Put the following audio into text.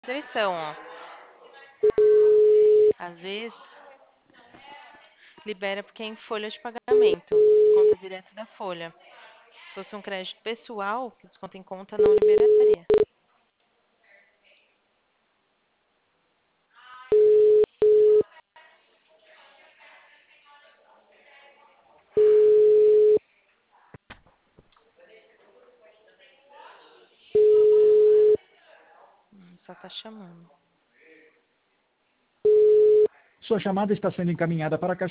Eleição, ó. Às vezes, libera porque é em folha de pagamento. Conta direto da folha. Se fosse um crédito pessoal, que desconta em conta, não liberaria. Só tá chamando. Sua chamada está sendo encaminhada para a caixa